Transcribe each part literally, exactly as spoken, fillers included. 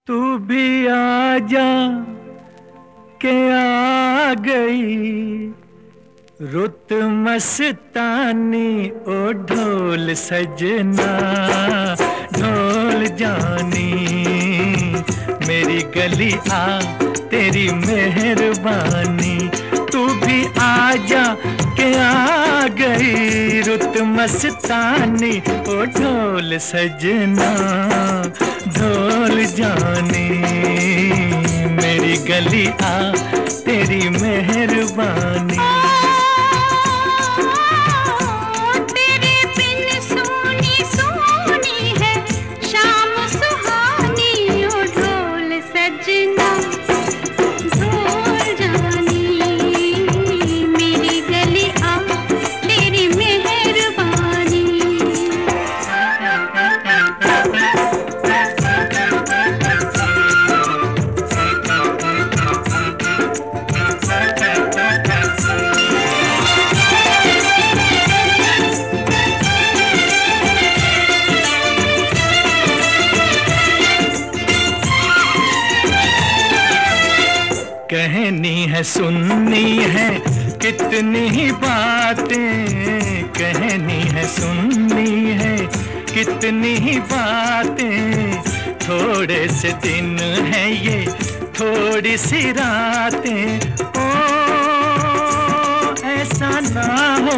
तू भी आ जा के आ गई रुत मस्तानी ओ ढोल सजना ढोल जानी मेरी गली आ तेरी मेहरबानी। तू भी आ जा के आ गई रुत मस्तानी ओ ढोल सजना ढोल जानी मेरी गली आ तेरी मेहरबानी। कहनी है सुननी है कितनी ही बातें, कहनी है सुननी है कितनी ही बातें। थोड़े से दिन है ये थोड़ी सी रातें, ओ ऐसा ना हो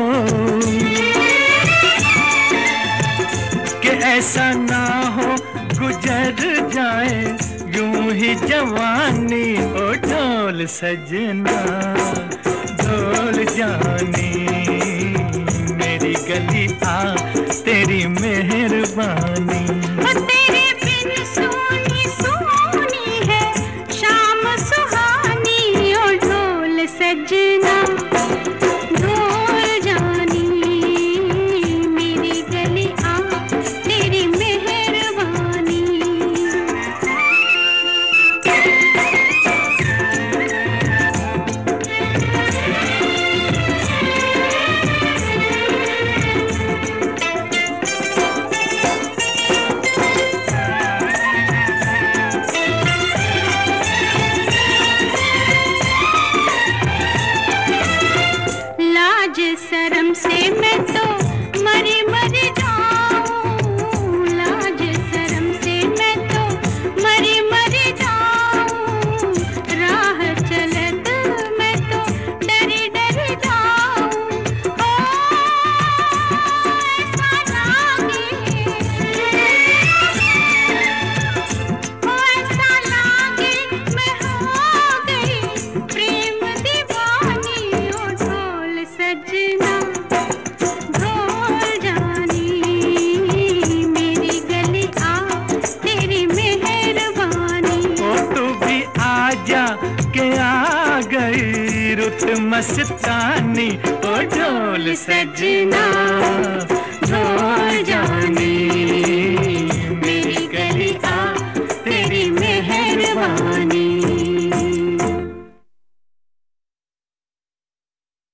कि ऐसा ना हो गुजर जाए यूं ही जवानी ओ ढोल सजना ढोल जानी मेरी गली आ तेरी मेहरबानी। तेरे बिन सोनी सोनी है शाम सुहानी ओ ढोल सजना ढोल जानी मेरी गली आ तेरी मेहरबानी। शर्म से मैं तो मरी मरी जाऊं, लाज शर्म से मैं तो मरी मरी जाऊं। राह चलत मैं तो डरी डरी जाऊं, ओ ऐसा लागे ओ ऐसा लागे मैं हो गई प्रेम दीवानी ओ ढोल सजना के आ गई रुत मस्तानी ओ ढोल सजना ढोल जानी।